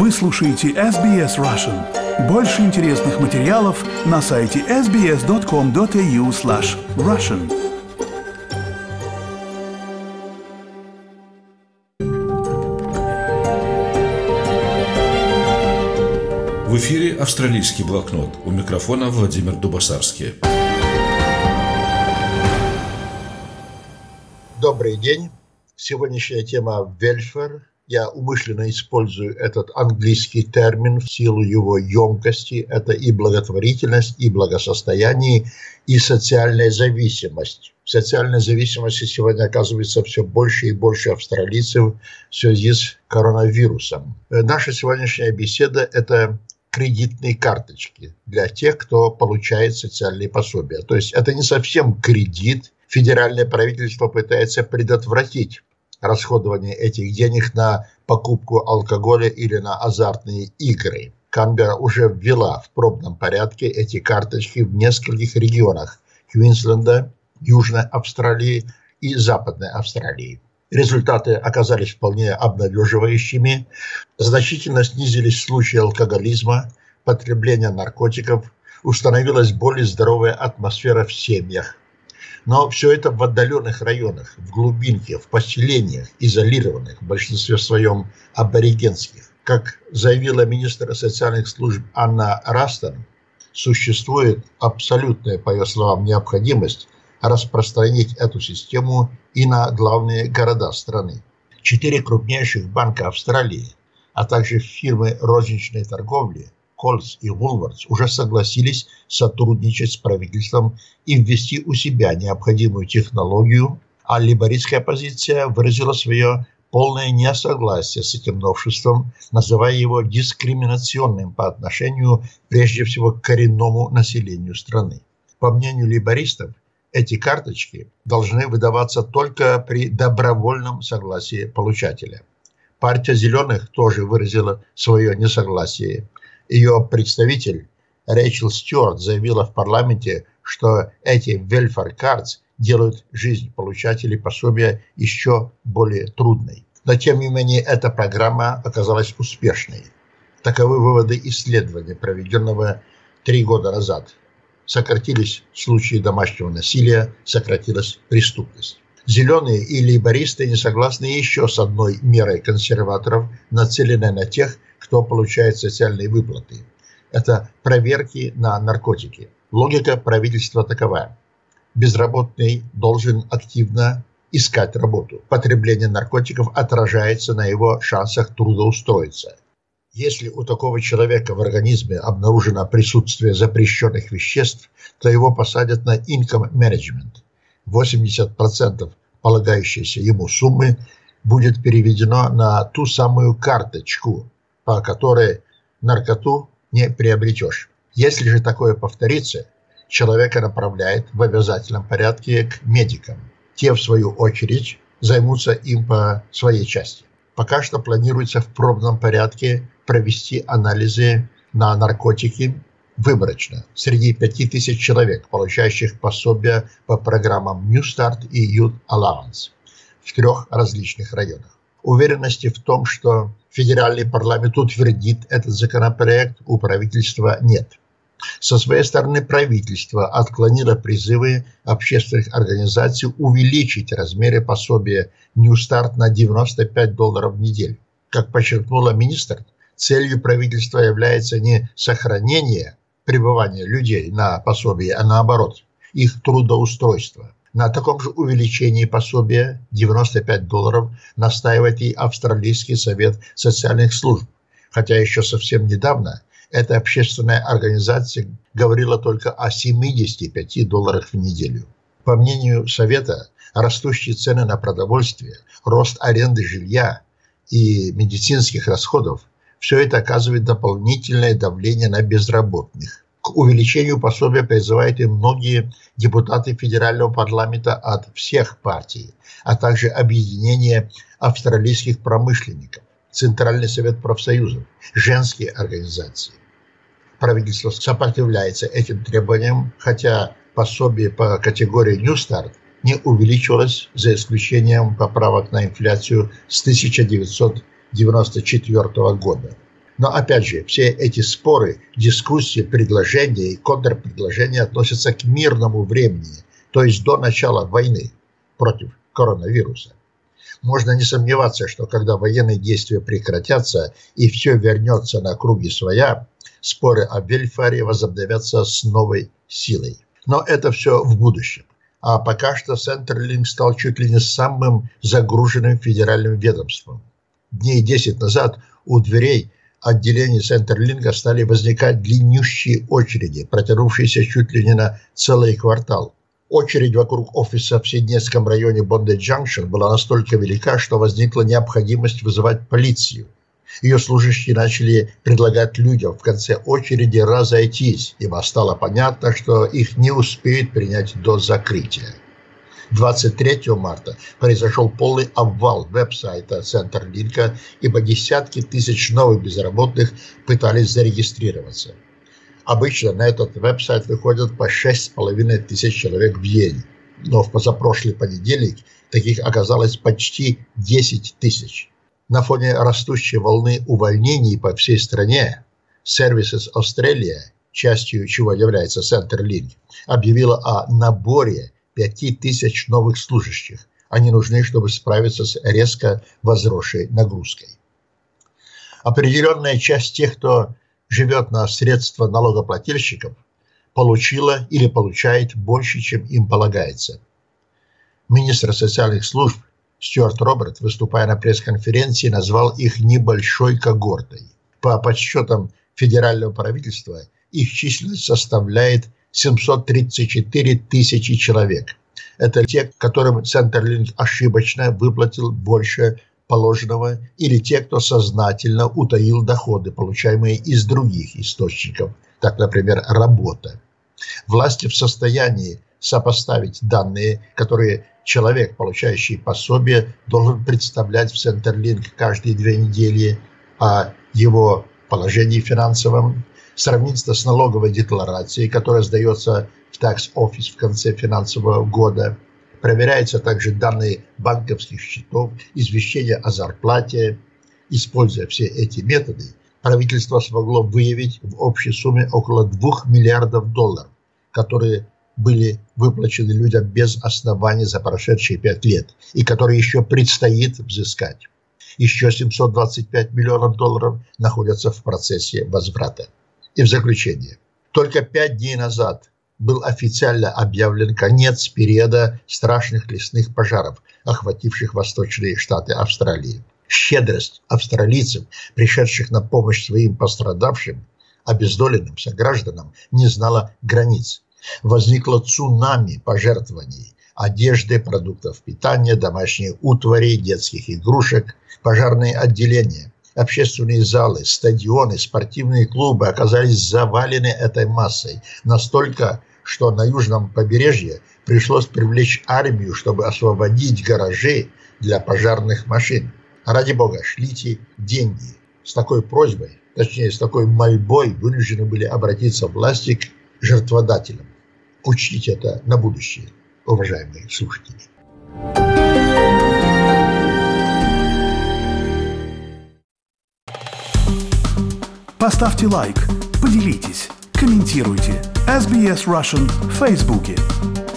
Вы слушаете SBS Russian. Больше интересных материалов на сайте sbs.com.au/russian. В эфире «Австралийский блокнот». У микрофона Владимир Дубасарский. Добрый день. Сегодняшняя тема «Welfare». Я умышленно использую этот английский термин в силу его емкости. Это и благотворительность, и благосостояние, и социальная зависимость. В социальной зависимости сегодня оказывается все больше и больше австралийцев в связи с коронавирусом. Наша сегодняшняя беседа – это кредитные карточки для тех, кто получает социальные пособия. То есть это не совсем кредит. Федеральное правительство пытается предотвратить расходование этих денег на покупку алкоголя или на азартные игры. Канберра уже ввела в пробном порядке эти карточки в нескольких регионах Квинсленда, Южной Австралии и Западной Австралии. Результаты оказались вполне обнадеживающими. Значительно снизились случаи алкоголизма, потребления наркотиков, установилась более здоровая атмосфера в семьях. Но все это в отдаленных районах, в глубинке, в поселениях, изолированных, в большинстве своем аборигенских. Как заявила министр социальных служб Анна Растон, существует абсолютная, по ее словам, необходимость распространить эту систему и на главные города страны. 4 крупнейших банка Австралии, а также фирмы розничной торговли Coles и Woolworths уже согласились сотрудничать с правительством и ввести у себя необходимую технологию, а лейбористская оппозиция выразила свое полное несогласие с этим новшеством, называя его дискриминационным по отношению прежде всего к коренному населению страны. По мнению лейбористов, эти карточки должны выдаваться только при добровольном согласии получателя. Партия «Зеленых» тоже выразила свое несогласие. Ее представитель Рэйчел Стюарт заявила в парламенте, что эти welfare cards делают жизнь получателей пособия еще более трудной. Но тем не менее эта программа оказалась успешной. Таковы выводы исследования, проведенного 3 года назад. Сократились случаи домашнего насилия, сократилась преступность. Зеленые и лейбористы не согласны еще с одной мерой консерваторов, нацеленной на тех, кто получает социальные выплаты. Это проверки на наркотики. Логика правительства такова. Безработный должен активно искать работу. Потребление наркотиков отражается на его шансах трудоустроиться. Если у такого человека в организме обнаружено присутствие запрещенных веществ, то его посадят на income management. 80% полагающейся ему суммы будет переведено на ту самую карточку, по которой наркоту не приобретешь. Если же такое повторится, человека направляют в обязательном порядке к медикам. Те, в свою очередь, займутся им по своей части. Пока что планируется в пробном порядке провести анализы на наркотики выборочно среди 5000 человек, получающих пособия по программам New Start и Youth Allowance в 3 различных районах. Уверенности в том, что федеральный парламент утвердит этот законопроект, у правительства нет. Со своей стороны правительство отклонило призывы общественных организаций увеличить размеры пособия New Start на $95 в неделю. Как подчеркнула министр, целью правительства является не сохранение пребывания людей на пособии, а наоборот, их трудоустройство. На таком же увеличении пособия $95 настаивает и Австралийский совет социальных служб, хотя еще совсем недавно эта общественная организация говорила только о $75 в неделю. По мнению совета, растущие цены на продовольствие, рост аренды жилья и медицинских расходов – все это оказывает дополнительное давление на безработных. К увеличению пособия призывают и многие депутаты федерального парламента от всех партий, а также объединение австралийских промышленников, Центральный совет профсоюзов, женские организации. Правительство сопротивляется этим требованиям, хотя пособие по категории New Start не увеличивалось, за исключением поправок на инфляцию с 1994 года. Но опять же, все эти споры, дискуссии, предложения и контрпредложения относятся к мирному времени, то есть до начала войны против коронавируса. Можно не сомневаться, что когда военные действия прекратятся и все вернется на круги своя, споры о вельфаре возобновятся с новой силой. Но это все в будущем. А пока что Centerlink стал чуть ли не самым загруженным федеральным ведомством. Дней 10 назад у дверей отделений Centerlink стали возникать длиннющие очереди, протянувшиеся чуть ли не на целый квартал. Очередь вокруг офиса в Сиднейском районе Бонди-Джанкшн была настолько велика, что возникла необходимость вызывать полицию. Ее служащие начали предлагать людям в конце очереди разойтись, ибо стало понятно, что их не успеют принять до закрытия. 23 марта произошел полный обвал веб-сайта Centerlink, ибо десятки тысяч новых безработных пытались зарегистрироваться. Обычно на этот веб-сайт выходят по 6,5 тысяч человек в день, но в позапрошлый понедельник таких оказалось почти 10 тысяч. На фоне растущей волны увольнений по всей стране Services Australia, частью чего является Centerlink, объявила о наборе 5000 новых служащих. Они нужны, чтобы справиться с резко возросшей нагрузкой. Определенная часть тех, кто живет на средства налогоплательщиков, получила или получает больше, чем им полагается. Министр социальных служб Стюарт Роберт, выступая на пресс-конференции, назвал их небольшой когортой. По подсчетам федерального правительства, их численность составляет 734 тысячи человек. Это те, которым Centerlink ошибочно выплатил больше положенного, или те, кто сознательно утаил доходы, получаемые из других источников, так, например, работа. Власти в состоянии сопоставить данные, которые человек, получающий пособие, должен представлять в Centerlink каждые 2 недели, о его положении финансовом, сравнить это с налоговой декларацией, которая сдается в Tax Office в конце финансового года. Проверяются также данные банковских счетов, извещения о зарплате. Используя все эти методы, правительство смогло выявить в общей сумме около $2 миллиардов, которые были выплачены людям без оснований за прошедшие 5 лет и которые еще предстоит взыскать. Еще $725 миллионов находятся в процессе возврата. И в заключение. Только 5 дней назад был официально объявлен конец периода страшных лесных пожаров, охвативших восточные штаты Австралии. Щедрость австралийцев, пришедших на помощь своим пострадавшим, обездоленным согражданам, не знала границ. Возникло цунами пожертвований: одежды, продуктов питания, домашней утвари, детских игрушек, пожарные отделения. Общественные залы, стадионы, спортивные клубы оказались завалены этой массой настолько, что на южном побережье пришлось привлечь армию, чтобы освободить гаражи для пожарных машин. Ради бога, шлите деньги. С такой просьбой, точнее, с такой мольбой вынуждены были обратиться власти к жертводателям. Учтите это на будущее, уважаемые слушатели. Поставьте лайк, поделитесь, комментируйте. SBS Russian в Фейсбуке.